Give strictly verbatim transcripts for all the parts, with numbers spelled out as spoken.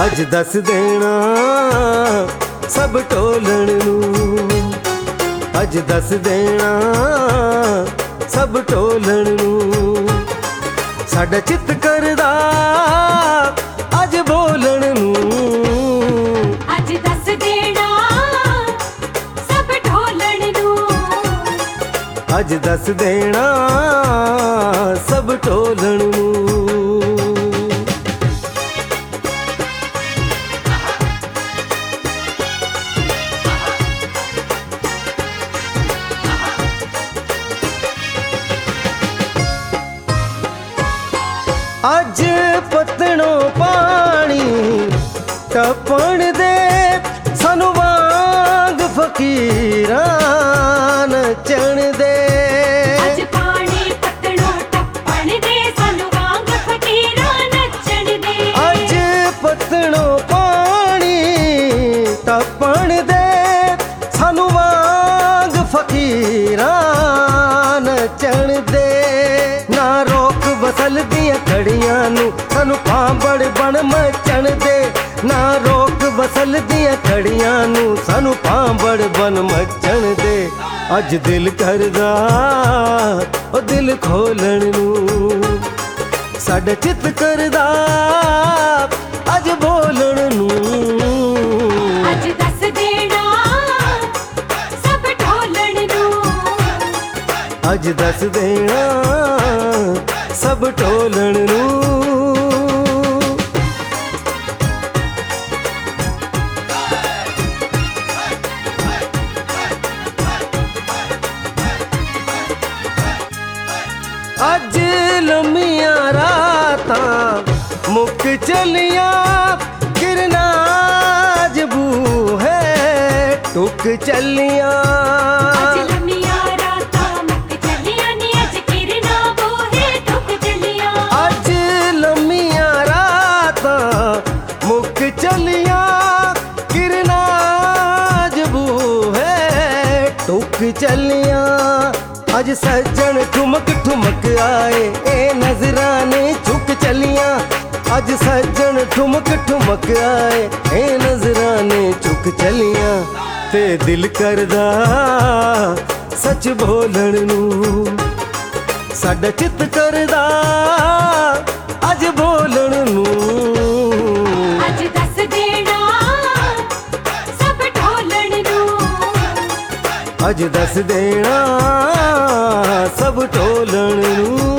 अज दस देना सब ढोलण नूं, अज दस देना सब ढोलण नूं। साडा चित करदा अज बोलण नूं, अज दस देना सब ढोलण नूं, अज दस देना सब ढोलण नूं। अज पतनों पानी टपण दे सानू वांग फकीरां नचण दे। अज पानी पतनों टप्पण दे सानू वांग फकीरां नचण दे। अज पतनों पानी टपण दे सानू वांग फकीरां नचण दे। ना रोक वसल दियां घड़ियां नू सानू पांबड़ बन मचण दे। ना रोक वसल दियां घड़ियां नू सानू पांबड़ बन मचण दे। अज दिल करदा ओ दिल खोलण नू, साडा चित करदा अज बोलण नूं। अज दस देना सब ढोलण नूं, अज दस देना सब ढोलण नूं। अज लम्मियां रातां मुक चलियां किरना अज बूहे टुक चलियां। अज लम्मियां रातां मुक चलियां नी अज किरना बूहे टुक चलियां। अज लम्मियां रातां मुक चलियां किरना अज बूहे टुक चलियां। अज सज्जन ठुमक ठुमक आए ए नजराने चुक चलियां। अज सज्जन ठुमक ठुमक आए ए नजराने चुक चलियां। ते दिल करदा सच बोलण नूं, साडा चित करदा अज बोलण नूं। अज दस देना सब ढोलण नूं, अज दस देना सब ढोलण नूं।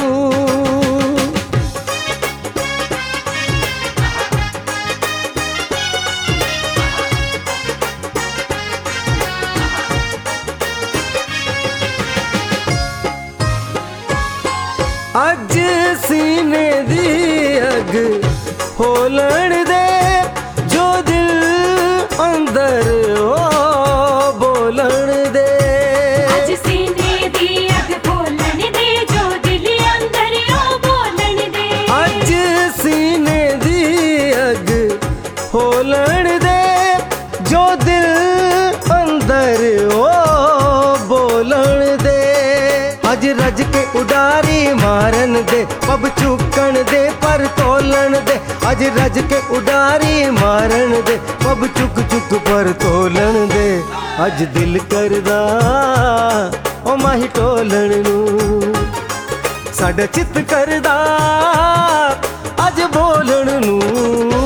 अज सीने दी अग होलण दे जो दिल अंदर ओ बोलण दे। अज सीने दी अग बोलण दे जो दिल अंदर ओ बोलण दे। अज सीने दी अग होलण दे जो दिल अंदर ओ बोलण दे। अज रज के उडारी मारन दे पब चुकण दे पर तोलन दे। अज रज के उडारी मारन दे पब चुक चुक पर तोलन दे। अज दिल करदा ओ माही टोलण नूं, साडा चित करदा अज बोलण नूं।